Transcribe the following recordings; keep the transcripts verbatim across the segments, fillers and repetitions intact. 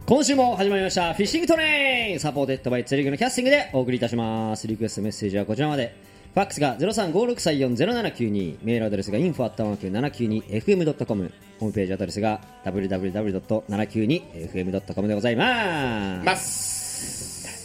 今週も始まりましたフィッシングトレイン、サポーテッドバイ釣り具のキャスティングでお送りいたします。リクエストメッセージはこちらまで。ファックスが ゼロさんごろくさんよんゼロななきゅうに、メールアドレスが インフォ アットマークななきゅうにエフエムドットコム、 ホームページアドレスが ダブリューダブリューダブリュードットななきゅうにエフエムドットコム でございます。 ます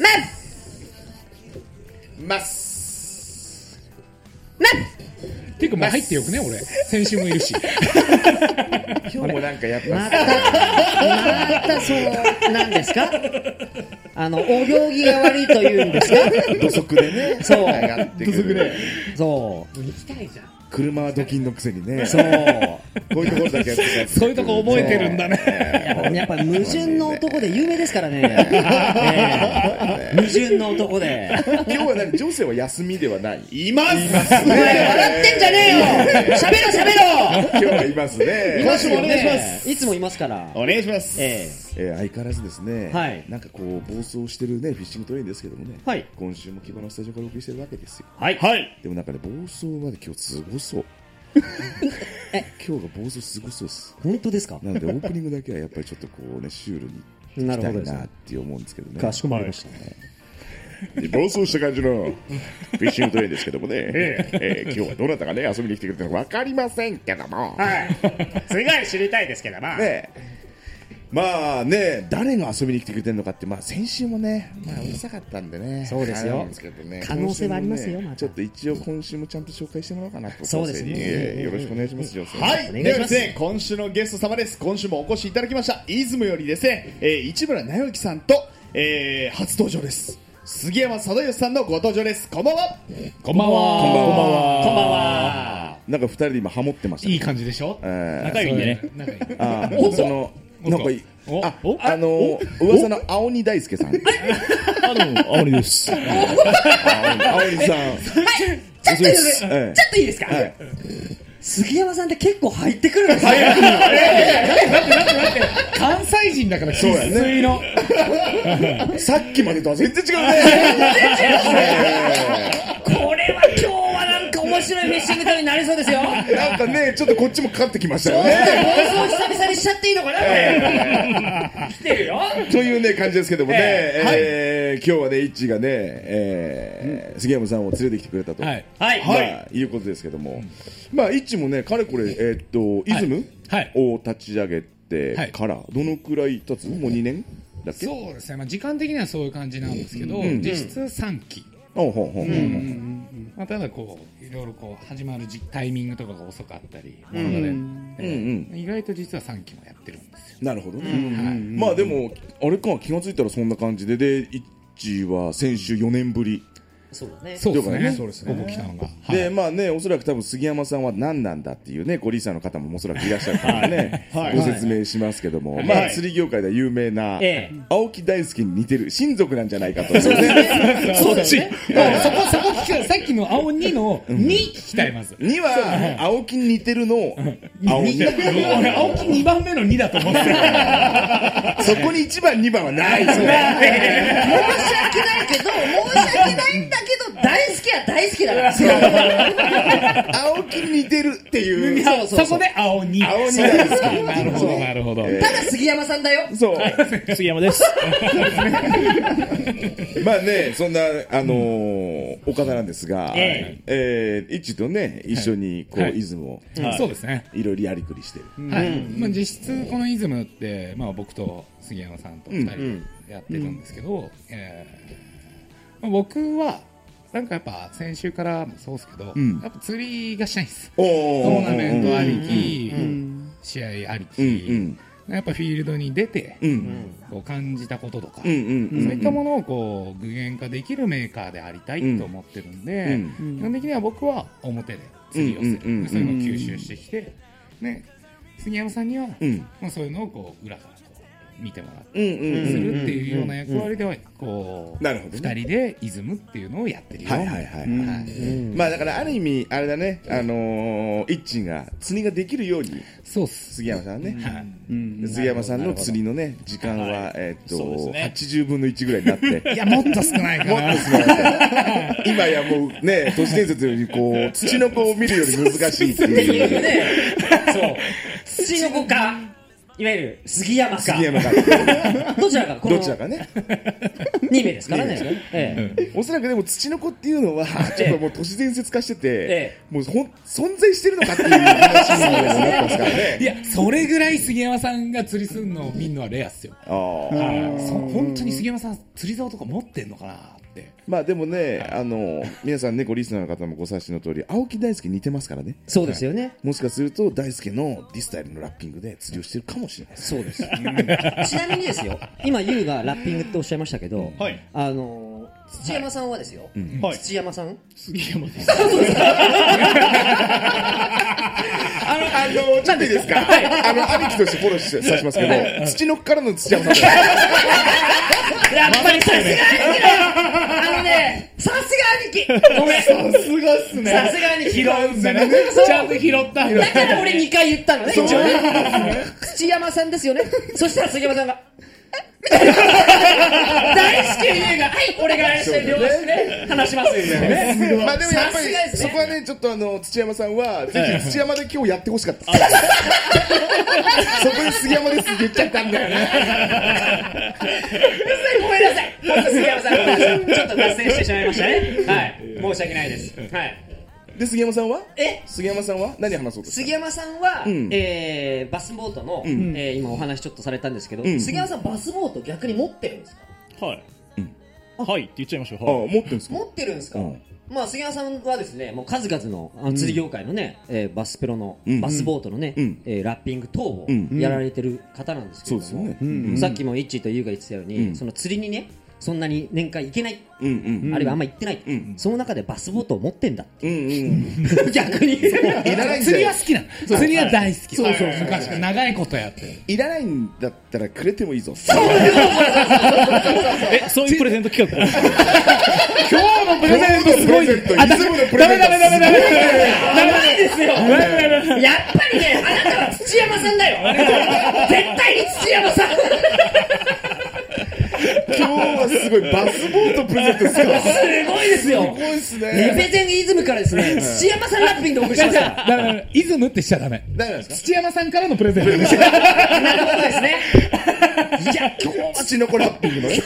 ますますますていうかもう入ってよくね、俺先週もいるし今日もなんかやっぱまたまたそうなんですか、あのお行儀が悪いというんですか、 土足でね、 そう上がってくるね、 そう行きたいじゃん。 車はドキンのくせにね、 そうこういうところだけやってたそういうとこ覚えてるんだね。 やっぱ矛盾の男で有名ですからね、ね矛盾の男で。 今日は何、女性は休みではない、 いますお前笑ってんじゃねえよ、喋ろ喋ろ。 今日はいますね、 いますよお願いしまね、いつもいますから。 お願いします。 ええー相変わらずですね、 はいなんかこう暴走してるねフィッシングトレインですけどもね、 はい今週も木場のスタジオからお送りしてるわけですよ。 はいはいでもなんかね、暴走まで今日すごそうえ今日が暴走すごそうです。 本当ですか。 なのでオープニングだけはやっぱりちょっとこうねシュールにな行きたいるほどですねなって思うんですけどね。 かしこまりました、 暴走した感じのフィッシングトレインですけどもね、えええー今日はどなたがね遊びに来てくれたのか分かりませんけども、 はいすごい知りたいですけども、 ねまあね、誰が遊びに来てくれてるのかって、まあ、先週もね、まあ、うるさかったんでね、 そうですよあれなんですけどね、 可能性はありますよ今週もねまたちょっと一応今週もちゃんと紹介してもらおうかなと。 そうですねえーよろしくお願いしますよ。 はい、 お願いしますではですね、今週のゲスト様です。今週もお越しいただきました出雲よりですね、えー、市村直之さんと、えー、初登場です。杉山貞義さんのご登場です。こんばんは。こんばんは。 こんばんはこんばんは。 なんか二人で今ハモってましたね。 いい感じでしょ。 えー仲いいね。仲いい。 あーそのなんかいいおあおあの噂の青鬼大輔さん。 あの、青森です。 青鬼さん。 ちょっといいですええちょっといいですか、 はい杉山さんって結構入ってくるんですよ。 関西人だから生粋の。 さっきまでとは全然違うね。 これは今日はなんか面白いフィッシング旅になりそうですよ。 なんかね、ちょっとこっちもかかってきましたよ暴ね。 走久々にしちゃっていいのかな、これ。来てるよ。 というね感じですけどもね、 ええー今日はねイッチがね、えー杉山さんを連れてきてくれたと、 はい。 はい。 まあ、い、うことですけども、まあイッチもねかれこれえーっとイズムはいを立ち上げてからどのくらい経つ？もうにねんだっけ？ そうですね、まあ、時間的にはそういう感じなんですけど、 ん実質さんき、 ほうほうほうほうまあ、ただこういろいろこう始まるじタイミングとかが遅かったり、もので、 うんうん意外と実はさんきもやってるんですよ。 なるほどね、 はいまあでもあれか気がついたらそんな感じででイッチは先週よねんぶりそうだね。 そうですね、 ねそうですねここ来たのが、 で、まあね、おそらく多分杉山さんは何なんだっていうね、ごリーサーの方もおそらくいらっしゃるからね、 はいご説明しますけども、 いまあ釣り業界では有名な、 ええ青木大輔に似てる親族なんじゃないかというね。 そっち。 そこそこ聞きたい、さっきの青にのに聞きたいまず。 には青木に似てるの青に。 俺青木にばんめのにだと思ってた。 そこにいちばんにばんはないですね。 申し訳ないけど、申し訳ないんだけど、大好きは大好きだから。 青木に似てるっていう。 そうそうそうそこで青に。 青になんですけど。 なるほどなるほど。 ただ杉山さんだよ。 そう。 杉山です。 まあね、そんな、あのー岡田なんですが、 ええー、一とね、一緒にこう、 はいイズムをそうですね。 いろいろやりくりしてる。 はい、まあ、実質このイズムって、まあ、僕と杉山さんとふたりでやってるんですけど、えーまあ、僕はなんかやっぱ先週からもそうですけど、 んやっぱ釣りがしたいんです。 おトーナメントありうんき、試合ありき、 うんやっぱフィールドに出て、 うんうんこう感じたこととか、 うんうんうんそういったものをこう具現化できるメーカーでありたいと思ってるんで、 うん基本的には僕は表で釣りをする、 うんうんうんうんでそういうのを吸収してきて、ね、杉山さんには、 うんまあ、そういうのをこう裏からこう見てもらってうんうんするっていうような役割ではこうなるほどねふたりでイズムっていうのをやってるよ。 はいはいはいはい、 はいまあだからある意味あれだね、あのー、イッチが釣りができるようにそうっす。 杉山さんね、 はいで杉山さんの釣りのね時間は、えーっと、 そうですねはちじゅうぶんのいちぐらいになっていやもっと少ないかな。 今やもうね都市伝説よりこう土の子を見るより難しいってっていういうね。そう。土の子か。 いわゆる杉山か杉山かどちらかこのどちらかねに名ですからね、ええ、 おそらくでも土の子っていうのはちょっともう都市伝説化してて、 ええ、 もうほん存在してるのかっていう話になってますからねいやそれぐらい杉山さんが釣りするのを見るのはレアっすよ。 ああそ本当に杉山さん釣り竿とか持ってんのかなって。 まあでもね、あの皆さんね、ごリスナーの方もご察しの通り青木大輔似てますからね。 そうですよね、 もしかすると大輔のディスタイルのラッピングで釣りをしてるかもしれないです。 そうですちなみにですよ、今ユウがラッピングっておっしゃいましたけど、 はい、 あの土山さんはですよ、はい、土山さん杉山ですあの、あの、ちょっといいですか、はい、あの、兄貴としてフォローしさしますけど、はい、土のからの土山さんですやっぱりさすが兄貴だあのね、さすが兄貴ごめんさすがっすねさすが兄貴拾うんだねちゃんと拾っただから俺にかい言ったのね、一応ね土山さんですよね。そしたら杉山さんが大好き優がはい俺が両足で話しますよねまあでもやっぱりそこはね、ちょっとあの土山さんはぜひ土山で今日やってほしかったそこで杉山ですって言っちゃったんだよねごめんなさい本当杉山さんごめんなさいちょっと脱線してしまいましたね。はい申し訳ないです。はいで杉山さんはえ杉山さんは何話そうとした？ 杉山さんは、うんえー、バスボートの、うんえー、今お話ちょっとされたんですけど、うん、杉山さんバスボート逆に持ってるんですか？ はい、うん、はいって言っちゃいましょう。 はい、あ持ってるんですか？ 持ってるんですか、うんまあ、杉山さんはですねもう数々のあの釣り業界のね、うんえー、バスプロの、うん、バスボートのね、うんえー、ラッピング等をやられてる方なんですけども、うんうんね、さっきもイッチーとユウが言ってたように、うん、その釣りにねそんなに年間行けない、うんうん、あるいはあんま行ってない、うん、その中でバスボートを持ってんだって、うんうん、逆にいらないん釣りは好きなの釣りは大好き、そうそうそう昔から長いことやっていらないんだったらくれてもいいぞえそういうプレゼント企画今日のプレゼントすごいあダメダメダメダメダメダメダメですよやっぱりねあなたは土山さんだよ絶対に土山さん今日はすごいバスボートプレゼントですかすごいですよすごいですねレペゼンイズムからですね土山さんラッピングでお送りしますからだからイズムってしちゃダメダメなんですか土山さんからのプレゼントですなるほどですねいや今日は土の子ラッピングのね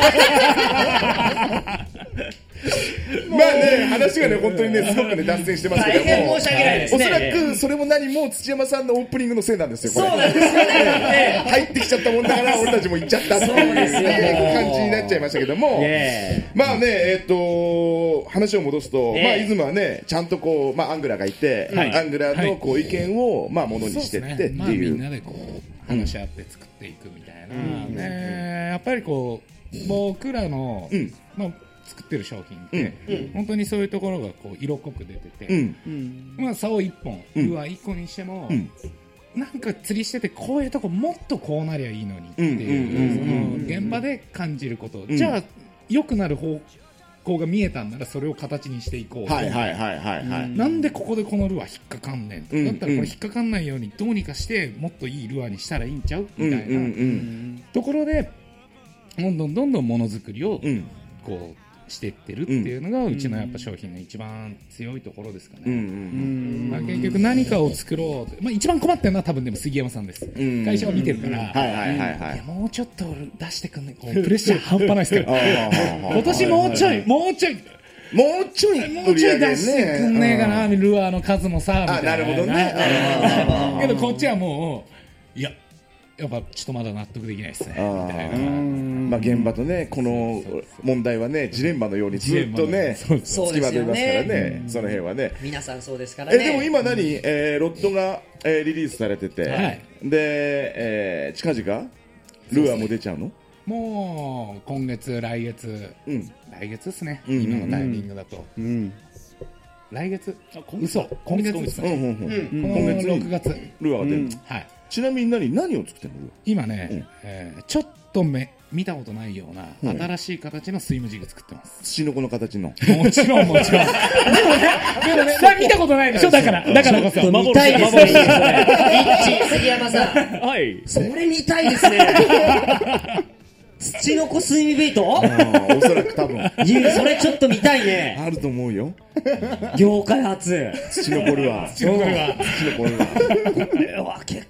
まあね話がね本当にねすごくね脱線してますけども大変申し訳ないですねおそらくそれも何も土山さんのオープニングのせいなんですよこれそうなんですよね入ってきちゃったもんだから俺たちも行っちゃったっていう感じになっちゃいましたけどもまあねえっと話を戻すとまあ出雲はねちゃんとこうまあアングラーがいてアングラーのこう意見をまあものにしてってっていうみんなでこう話し合って作っていくみたいなねやっぱりこう僕らのまあ作ってる商品って、うん、本当にそういうところがこう色濃く出てて、うんまあ、竿いっぽん、ルアーいっこにしても、うん、なんか釣りしててこういうとこもっとこうなりゃいいのにっていう現場で感じること、うん、じゃあ良くなる方向が見えたんならそれを形にしていこうと、 はいはいはいはいはい、 なんでここでこのルアー引っかかんねんと、うん、だったらこれ引っかかんないようにどうにかしてもっといいルアーにしたらいいんちゃうみたいなところでどんどんどんどんものづくりをこうしてってるっていうのがうちのやっぱ商品の一番強いところですかね、うんうんまあ、結局何かを作ろう、まあ、一番困ってるのは多分でも杉山さんです、うん、会社を見てるからもうちょっと出してくんねこうプレッシャー半端ないですけど今年もうちょいもうちょいもうちょいもうちょい出してくんねえかなルアーの数もさみたいななるほどねけどこっちはもういややっぱちょっとまだ納得できないですねみたいなまあ現場とねこの問題はねジレンマのようにずっとね付きまといますからねその辺はね皆さんそうですからねえでも今何えーロッドがえーリリースされててでえー近々ルアーも出ちゃうのもう今月来月来月ですね今のタイミングだと来月嘘今月ですね今月ろくがつルアーが出るはいちなみに何何を作ってるの今ね、うんえー、ちょっとめ見たことないような、うん、新しい形のスイムジグ作ってます土の子の形のもちろんもちろんでもねでもね見たことないでしょだからだからこそ見たいですね一致杉山さんはいそれ見たいですね土の子スイミベイトおそらく多分それちょっと見たいねあると思うよ業界初土の子ルアー土の子ルアー土の子ルアーこれは結構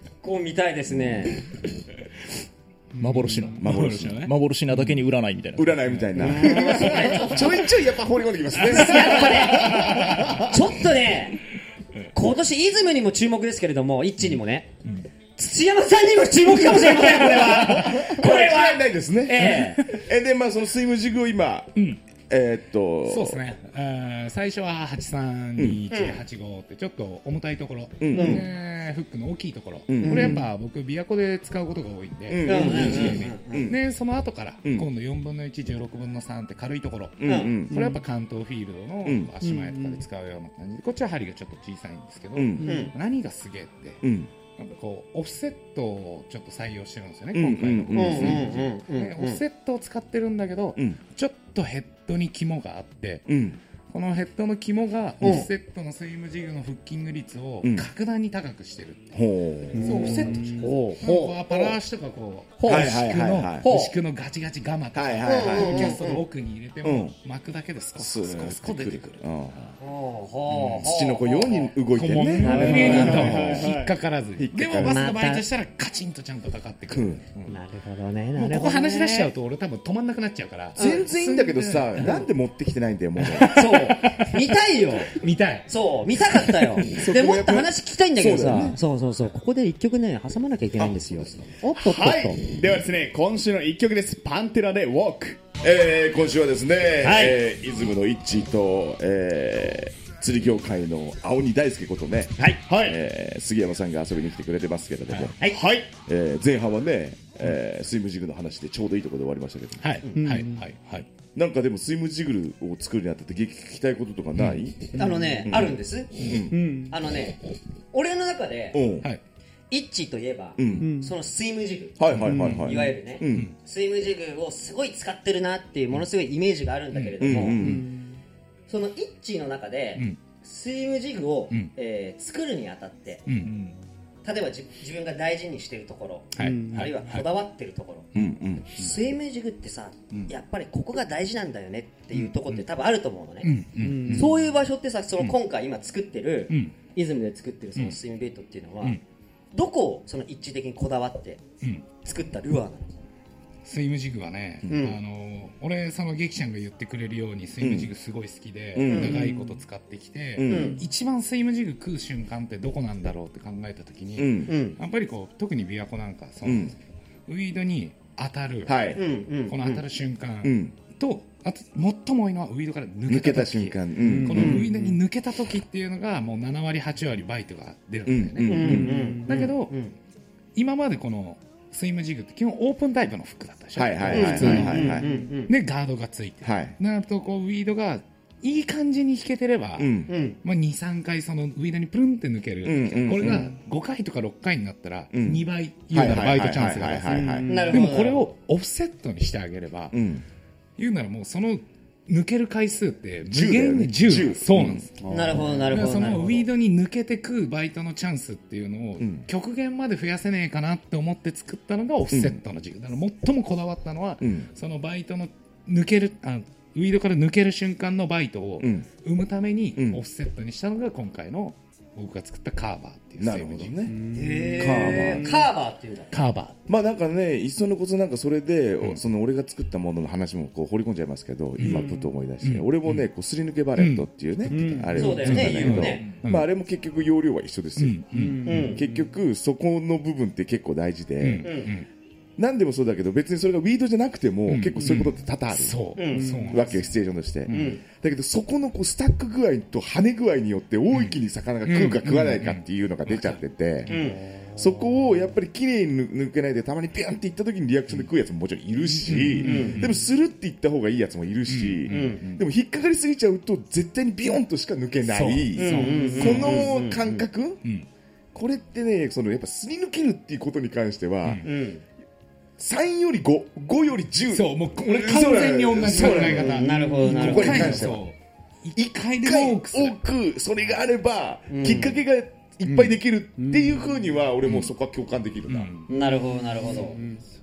見たいですね。 幻の幻のね幻なだけに占いみたいな占いみたいなちょいちょいやっぱ放り込んできますね。 やっぱねちょっとね今年イズムにも注目ですけれども、イッチにもね、うん、土山さんにも注目かもしれません。これはこれはないですね。えー、えでまあそのスイムジグを今、うんえー、っとそうですね、最初ははちさんにいちはちごってちょっと重たいところ、うん、でフックの大きいところ、うん、これやっぱ僕琵琶湖で使うことが多いんで、うん、でその後から今度よんぶんのいち、じゅうろくぶんのさんって軽いところ、うん、これやっぱ関東フィールドの足前とかで使うような感じで、こっちは針がちょっと小さいんですけど、うん、何がすげえって、うんなんかこうオフセットをちょっと採用してるんですよね、今回のオフセットを使ってるんだけど、うん、ちょっとヘッドに肝があって、うん、このヘッドの肝がオフセットのスイムジグのフッキング率を格段に高くしてるっていう、うん、そうオフセットしてる、うん、パラ足とかこう牛久のガチガチガマとかキャストの奥に入れても、うん、巻くだけでスコスコスコスコ出てくる、うんうん、 土の子ように動いてね、 なるほど引っかからずでもバスの場合としたらカチンとちゃんとかかってくる、うんうん、なるほどね、もうここ話し出しちゃうと俺多分止まんなくなっちゃうから、 全然いいんだけどさ、なんで持ってきてないんだよもうそう見たいよ見たいそう見たかったよでもっと話聞きたいんだけどさ、そう、ね、そうそうそうここで一曲ね挟まなきゃいけないんですよ。おっとっとっと、はい、 ではですね今週の一曲です。パンテラでウォーク、 えー、今週はですね、はいえー、イズムのイッチと、えー、釣り業界の青鬼大輔ことね、はいはいえー、杉山さんが遊びに来てくれてますけれども、はいはいえー、前半はね、えー、スイムジグの話でちょうどいいところで終わりましたけど、はいうん、はいはいはいなんかでもスイムジグルを作るにあたって聞きたいこととかない？ うん、あのね、うん、あるんです、うん、あのね俺の中で、うんはいイッチといえば、うん、そのスイムジグ、はいはいはいはい、いわゆるね、うん、スイムジグをすごい使ってるなっていうものすごいイメージがあるんだけれども、うんうんうん、そのイッチの中で、うん、スイムジグを、うんえー、作るにあたって、うん、例えばじ自分が大事にしてるところ、はい、あるいはこだわってるところ、はい、スイムジグってさ、うん、やっぱりここが大事なんだよねっていうところって多分あると思うのね、うんうん、そういう場所ってさその今回今作ってる、うん、イズムで作ってるそのスイムベイトっていうのは、うんどこをその一致的にこだわって作ったルアーなの、うん、 スイムジグはね、うん、あの俺その劇ちゃんが言ってくれるようにスイムジグすごい好きで、うん、長いこと使ってきて、うん、一番スイムジグ食う瞬間ってどこなんだろうって考えた時に、うん、やっぱりこう特に琵琶湖なんかその、うん、ウィードに当たる、はい、この当たる瞬間、うんとあと最も多いのはウィードから抜けた時抜けた瞬間、うん、このウィードに抜けた時っていうのがもうななわりはちわりバイトが出るんだよね、うんうんうん、だけど、うん、今までこのスイムジグって基本オープンタイプのフックだったでしょ、はいはいはい、普通に、はいはい、でガードがついて、はい、なるとこうウィードがいい感じに引けてれば、うんまあ、にさんかいそのウィードにプルンって抜ける、うんうん、これがごかいとかろっかいになったらにばい言うならバイトチャンスが出す。でもこれをオフセットにしてあげれば、うん、言うならもうその抜ける回数って無限にじゅう、じゅうそうなんです、 うん、なるほどなるほど。 そのウィードに抜けてくバイトのチャンスっていうのを極限まで増やせねえかなって思って作ったのがオフセットの軸、うん、だから最もこだわったのは、うん、そのバイトの抜けるあウィードから抜ける瞬間のバイトを生むためにオフセットにしたのが今回の僕が作ったカーバーっていう。 なるほどね。 へーカーバーカーバーっていうんだ。 カーバー。 まあなんかね、いっそのことなんかそれで、うん、その俺が作ったものの話もこう掘り込んじゃいますけど、うん、今ふと思い出して、うん、俺もね、こうすり抜けバレットっていうね、うん、あれを作ったんだけど、ねまああれも結局容量は一緒ですよ。うんうん、結局そこの部分って結構大事で。うんうん何でもそうだけど別にそれがウィードじゃなくても、うん、結構そういうことって多々ある、うん、そうわけよシチュエーションとして、うん、だけどそこのこうスタック具合と跳ね具合によって大域に魚が食うか食わないかっていうのが出ちゃってて、うん、そこをやっぱり綺麗に抜けないでたまにピュンっていった時にリアクションで食うやつももちろんいるし、うん、でもスルっていった方がいいやつもいるし、うん、でも引っかかりすぎちゃうと絶対にビヨンとしか抜けない、この感覚、これってねそのやっぱすり抜けるっていうことに関しては、うんさんよりご、ごよりじゅう。 そう、もう俺完全に同じ考え方。 なるほど、なるほど。 ここに関しては。一回でも多く、多くそれがあれば、うん、きっかけがいっぱいできるっていう風には、俺もそこは共感できるな。 うんうん、なるほど、なるほど。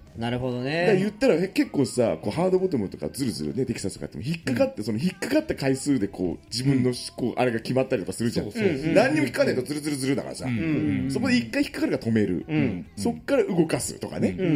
なるほどね。 だから言ったら結構さ、こうハードボトムとかズルズルねテキサスとかっても引っかかって、うん、その引っかかった回数でこう自分のこうあれが決まったりとかするじゃん。そうそうそう、何にも引っかかんないとズルズルズルだからさ、うん、そこで一回引っかかるから止める、うん、そっから動かすとかね、うん、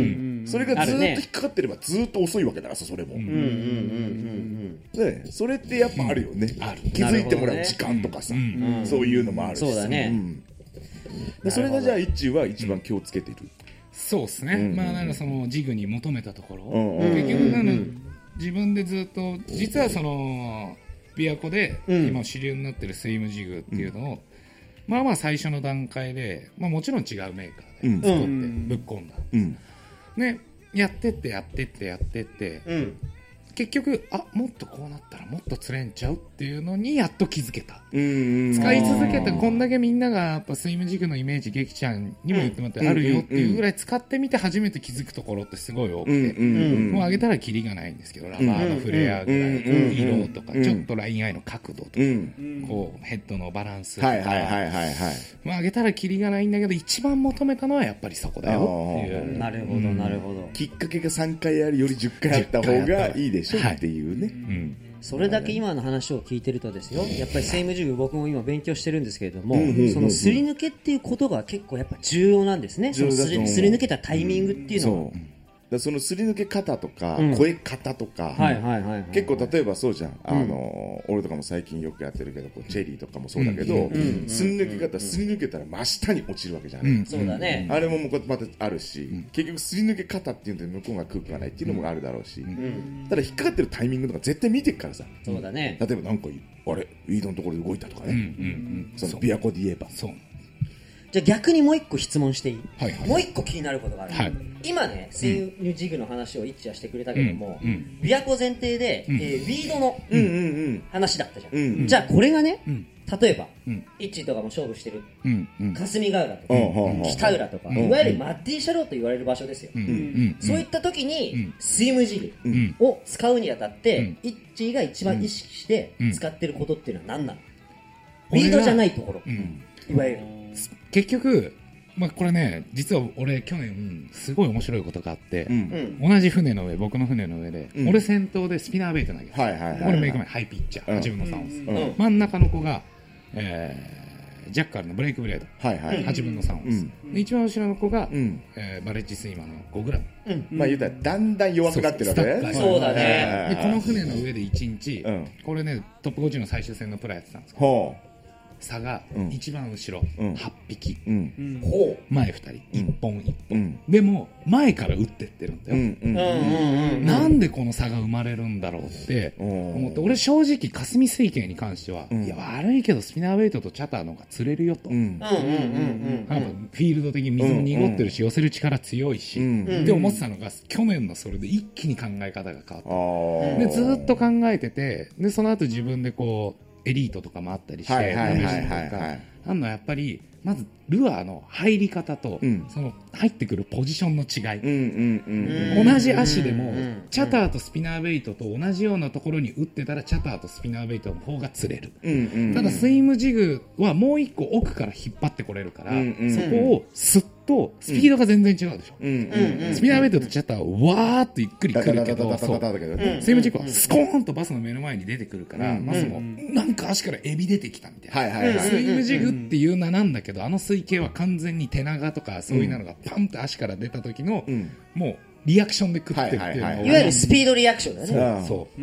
それがずっと引っかかってればずっと遅いわけだからさ、それも。ね、それってやっぱあるよね。うん、ある。気づいてもらう時間とかさ、うん、そういうのもあるし。 そうだね。 うん、それがじゃあ一は一番気をつけてる。 そうですね、うんうん、まあなんかそのジグに求めたところ、うんうん、結局なんか自分でずっと実はその琵琶湖で今主流になってるスイムジグっていうのを、うん、まあまあ最初の段階で、まあ、もちろん違うメーカーで作ってぶっ込んだ、うん、ね、やってってやってってやってって、うん、結局あもっとこうなったらもっと釣れんちゃうっていうのにやっと気づけた。うん、使い続けてこんだけみんながやっぱスイムジグのイメージ劇ちゃんにも言ってもらってあるよっていうぐらい使ってみて初めて気づくところってすごい多くて、うん、もう上げたらキリがないんですけど、ラバーのフレアぐらいの色とかちょっとラインアイの角度とか、うん、こうヘッドのバランスとか、はいはいはいはいはい、まあ、上げたらキリがないんだけど一番求めたのはやっぱりそこだよっていう。 なるほどなるほど。 きっかけがさんかいあるよりじゅっかいあった方がいいでしょっていうね、はい、うん、 それだけ今の話を聞いてるとですよ、やっぱりスイムジグ僕も今勉強してるんですけれども、そのすり抜けっていうことが結構やっぱ重要なんですね。そのすり、すり抜けたタイミングっていうのは、うん、 だそのすり抜け方とか、うん、声方とか、結構例えばそうじゃん、あの、うん、俺とかも最近よくやってるけどこうチェリーとかもそうだけど、すり抜け方すり抜けたら真下に落ちるわけじゃん、うん、 そうだね、 あれもまたあるし、うん、結局すり抜け方っていうので向こうが空気がないっていうのもあるだろうし、うん、ただ引っかかってるタイミングとか絶対見てるからさ、 そうだね、 例えばなんかあれウィードのところで動いたとかね、うんうんうん、その琵琶湖で言えばそう。 じゃあ逆にもう一個質問していい、はいはい、もう一個気になることがある、はい、今ねスイムジグの話を一致はしてくれたけども、うんうん、琵琶湖前提で、うん、えー、ウィードの、うんうん、話だったじゃん、うんうん、じゃあこれがね、うん、例えば、うん、イッチとかも勝負してる、うんうん、霞ヶ浦とか、うん、北浦とか、うん、いわゆるマッディシャローと言われる場所ですよ、うんうん、そういった時に、うん、スイムジグを使うにあたって、うん、イッチが一番意識して使ってることっていうのは何なの、うん、ウィードじゃないところ、うん、いわゆる結局、まあ、これね実は俺去年すごい面白いことがあって、うん、同じ船の上僕の船の上で、うん、俺先頭でスピナーベイト投げて、はいはいはいはい、これメイク前ハイピッチャー、うん、自分のさんを、うん、真ん中の子が、えー、ジャッカルのブレイクブレード、はいはい、はちぶんのさんを、うん、で一番後ろの子が、うん、えー、バレッジスイマーのごグラム、うん、まあ言うたらだんだん弱くなってるわけね。 そうだね。 でこの船の上でいちにち、うん、これねトップごじゅうの最終戦のプラやってたんですけど、差が一番後ろ、うん、はっぴき、うん、前ふたり、いっぽんいっぽん、うん、でも前から打ってってるんだよ、うんうん、なんでこの差が生まれるんだろうって思って、俺正直霞水系に関しては、うん、いや悪いけどスピナーウェイトとチャターの方が釣れるよと、フィールド的に水も濁ってるし、寄せる力強いし、うん、って思ってたのが去年のそれで一気に考え方が変わった。でずっと考えてて、でその後自分でこうエリートとかもあったりして、はいはいはいはい、あんのやっぱりまずルアーの入り方と、うん、その入ってくるポジションの違い、うんうんうん、同じ足でも、うん、チャターとスピナーベイトと同じようなところに打ってたらチャターとスピナーベイトの方が釣れる、うんうんうん、ただスイムジグはもう一個奥から引っ張ってこれるから、うんうん、そこをスッとスピードが全然違うでしょ、うんうん、スピナーベイトとチャターはわーっとゆっくり来るけど、スイムジグはスコーンとバスの目の前に出てくるから、うん、バスもなんか足からエビ出てきたみたいな、はいはいはい、スイムジグっていう名なんだけど、あの水系は完全に手長とかそういうのがパンと足から出た時の、うん、もうリアクションで食ってるっていうのを、はいはいはい、 いわゆるスピードリアクションだね。 そうそう、うん、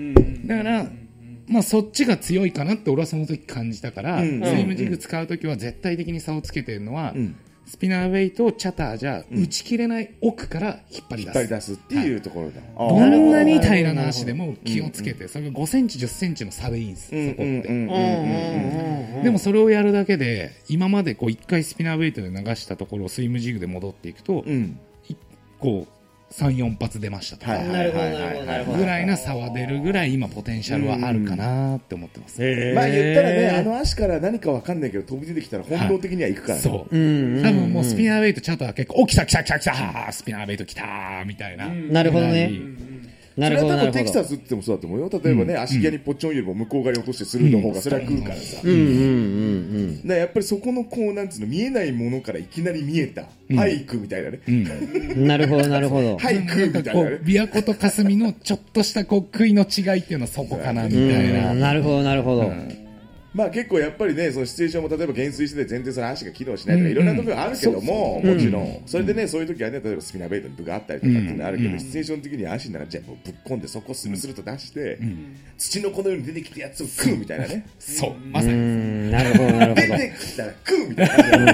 だからまあそっちが強いかなって俺はその時感じたから、うん、スイムジグ使う時は絶対的に差をつけてるのは、うん、スピナーウェイとチャターじゃ打ち切れない奥から引っ張り出す、 引っ張り出すっていうところだ、 はい、どんなに平らな足でも気をつけて、それがごセンチじゅっセンチの差でいいんです、そこって。でもそれをやるだけで今までこういっかいスピナーウェイトで流したところをスイムジグで戻っていくと、うん、こうさん、よん発出ましたとか、なるほどなるほどなるほどぐらいな差は出るぐらい今ポテンシャルはあるかなって思ってます。 まあ言ったらね、あの足から何かわかんないけど飛び出てきたら本能的にはいくから、ね、 そう、うん、多分もうスピナーウェイトチャートは結構お来た来た来た来たスピナーウェイト来たみたいな、 なるほどね。 それは多分テキサスってもそうだと思うよ。例えばね、足際にポッチョンよりも向こう側に落としてスルーの方がそれは食うからさ。 うんうんうんうん。 だからやっぱりそこのこうなんつうの見えないものからいきなり見えた俳句みたいなね。 なるほどなるほど。 俳句みたいなね。 琵琶湖と霞のちょっとしたこう食いの違いっていうのはそこかなみたいな。 なるほどなるほど。 まあ結構やっぱりね、そのシチュエーションも例えば減衰してて全然その足が機能しないとかいろんなところがあるけども、もちろんそれでね、そういう時はね、例えばスピナーベイトに部があったりとかっていうのあるけど、シチュエーション的には足ならじゃあもうぶっ込んでそこをスルスルと出して土のこのように出てきたやつを食うみたいなね。 そうまさに。 なるほどなるほど。 出てきたら食うみたいな。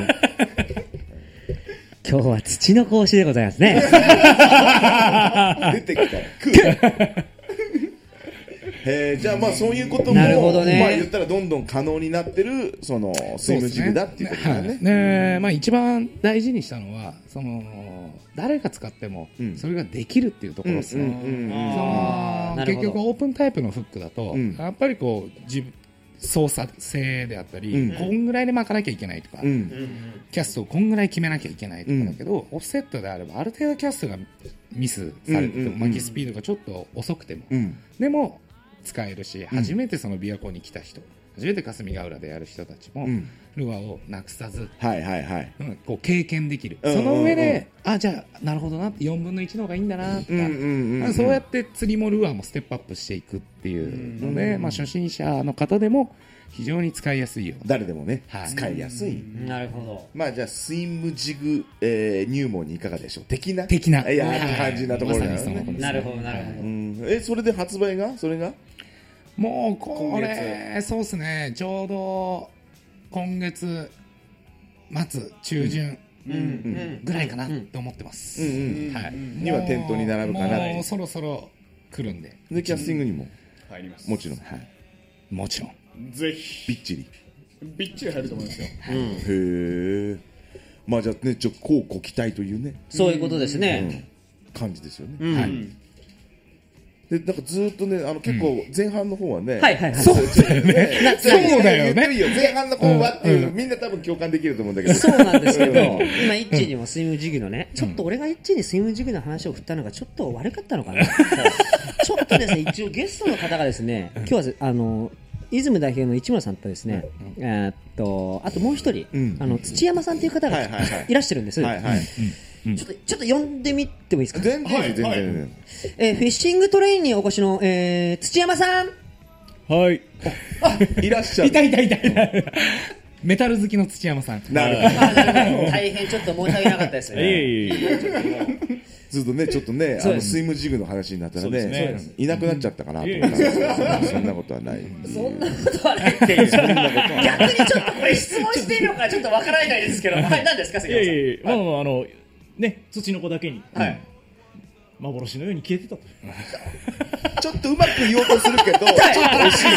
今日は土の格子でございますね。 出てきたら食う。えー、じゃあまあそういうことも、 なるほどね、 まあ言ったらどんどん可能になってるそのスイムジグだっていうことだね。 ね、ね、まあ一番大事にしたのはその誰が使ってもそれができるっていうところですね。結局オープンタイプのフックだと、うん、やっぱりこう自分操作性であったり、うん、こんぐらいで巻かなきゃいけないとか、うん、キャストをこんぐらい決めなきゃいけないとかだけど、うん、オフセットであればある程度キャストがミスされてても、巻きスピードがちょっと遅くても、うん、でも使えるし、初めてその琵琶湖に来た人、初めて霞ヶ浦でやる人たちも、うん、ルアーをなくさず、 はいはいはい、 うん、こう経験できる、うんうんうん、その上で、あ、じゃあなるほどなってよんぶんのいちの方がいいんだなとか、うんうんうんうん、そうやって釣りもルアーもステップアップしていくっていうので、うんうん、まあ、初心者の方でも非常に使いやすいよ、 誰でもね、はい、使いやすい、 うん、なるほど。 まあじゃあスイムジグ、えー、入門にいかがでしょう。的な的ないや、はい、感じなところだよね。 ま、なるほどなるほど、うん、 えそれで発売がそれがもうこれそうですね、ちょうど今月末中旬ぐらいかなと思ってます、うんうん、はい、 には店頭に並ぶかな。 もうそろそろ来るんで、 でキャスティングにも入ります。 もちろん、はい、 もちろんぜひびっちりびっちり入ると思いますよ、 うん、へえ。まあじゃあね、ちょっとこうご期待というね、 そういうことですね、 うん、感じですよね、 うん、はい。 でなんかずっとね、あの結構前半の方はね、うん、 はいはいはい、 そうだよね、そうだよね、 前半の方はっていう、うん、みんな多分共感できると思うんだけど、 そうなんですけど、今イッチにもスイムジグのね、ちょっと俺がイッチにスイムジグの話を振ったのがちょっと悪かったのかな。ちょっとですね、一応ゲストの方がですね、今日はあの出雲代表の市村さんとですね、うん、えー、っとあともう一人、うん、あの土山さんという方がいらっしゃるんです。はいはいはい、ちょっとちょっと呼んでみてもいいですか。 全然全然、はい、 えー、フィッシングトレインにお越しの、えー、土山さん。 はい。 いらっしゃる。 いたいたいたいた。メタル好きの土山さん。 なるほど。 大変ちょっと申し訳なかったですね。いえいえ。 ずっとね、ちょっとね、あのスイムジグの話になったらね、ねいなくなっちゃったかなと思ったんですけど、そんなことはない。 そんなことはないっていう。逆にちょっとこれ質問しているのかちょっとわからないですけど、はい、何ですか、杉山さん。いやいや、 まあ、あのね、土の子だけに、はい、幻のように消えてたと。 ちょっとうまく言おうとするけど、ちょっと惜しい。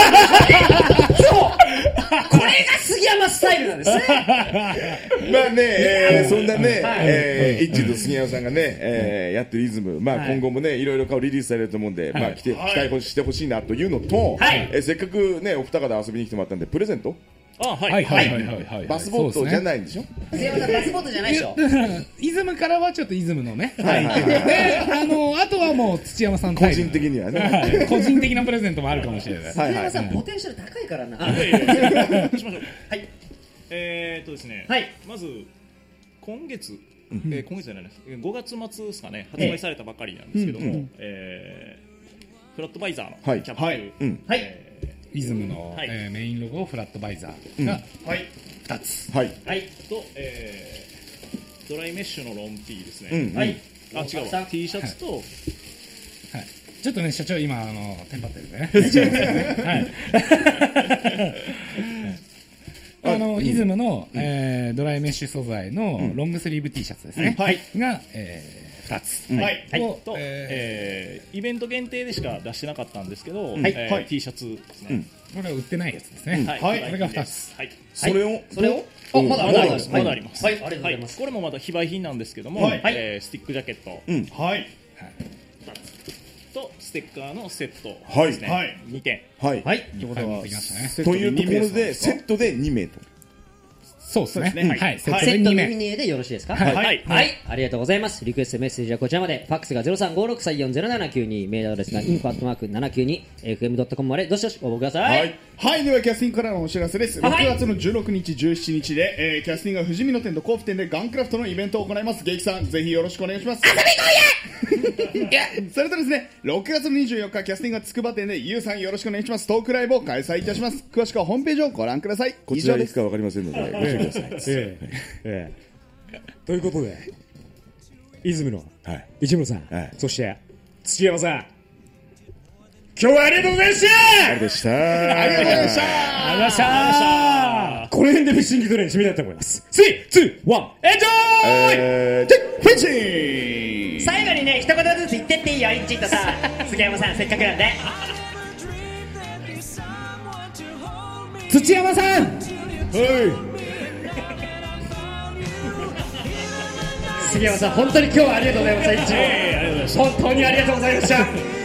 これが杉山スタイルなんですね。 まあね、えー、そんなね、はい、えー、イッチと杉山さんがね、えー、やってるイズム、まあ、今後もね、いろいろ顔リリースされると思うんで、はい、まあ、来て、期待してほしいなというのと、はい、えー、せっかくね、お二方遊びに来てもらったんで、プレゼント。 あ、はいはいはいはい。 バスボートじゃないんでしょ。 杉山さんバスボートじゃないでしょ。 イズムからはちょっとイズムのね。はいはいはい。で、あのあとはもう土山さん個人的にはね。 個人的なプレゼントもあるかもしれない。 土山さんポテンシャル高いからな。 しましょう。はい。えっとですね。はい。まず今月、え今月じゃないです。ごがつ末ですかね。発売されたばかりなんですけども、えフラットバイザーのキャップ。はい。 はい。 イズムの、はい、えー、メインロゴフラットバイザーがふたつ、 はいはい、と、えー、ドライメッシュのロン T ですね、うん、はい、あ違うわ T シャツと、はいはい、 ちょっとね社長今あのテンパってるねはいあの、うん、イズムの、えー、ドライメッシュ素材のロングスリーブ T シャツですね、うん、はい、が、えーふたつ、 はい、はい、と、えーえー、イベント限定でしか出してなかったんですけど、はいえーはい、T シャツですね、うん、 これは売ってないやつですね、はい、はい、これがふたつ、 はい、 それをそれをあまだあります、まだあります、 はい、ありがとうございます、 これもまだ非売品なんですけども、はいえー、スティックジャケット、うん、はい、ふたつとステッカーのセットですね、はい、にてん、 はい、 はい、ということは、 というところでセットでにめいと。 そうですね。はい。 セットノミネーでよろしいですか？ はい。はい。 はい。ありがとうございます。リクエストメッセージはこちらまで。ファックスが ゼロさんごろくさんよんゼロななきゅうに、メールアドレスが インフォ アットマーク ななきゅうに エフエム ドットコム までどしどし応募ください。 はい。はい。ではキャスティングからのお知らせです。ろくがつのじゅうろくにち、じゅうしちにちで、えー、キャスティングが富士見野店と甲府店でガンクラフトのイベントを行います。ゲイキさん、ぜひよろしくお願いします。遊び来いやそれとですね、ろくがつのにじゅうよっかキャスティングがつくば店でゆうさんよろしくお願いします。トークライブを開催いたします。詳しくはホームページをご覧ください。 こちらいつかわかりませんのでご注意ください。 ええええ、ということでイズムの市村さん、はい、そして土山さん、今日はありがとうございました。 ありがとうございました。 ありがとうございました。 ありがとうございました。この辺でフィッシングトレーニング締めたいと思います。スリー、ツー、ワン、エンジョイ、 えー、フィッシング。 最後にね、一言ずつ言ってっていいよ、イッチーとさ杉山さん、せっかくなんで。土山さん、はい、杉山さん、本当に今日はありがとうございました。イッチー、本当にありがとうございました。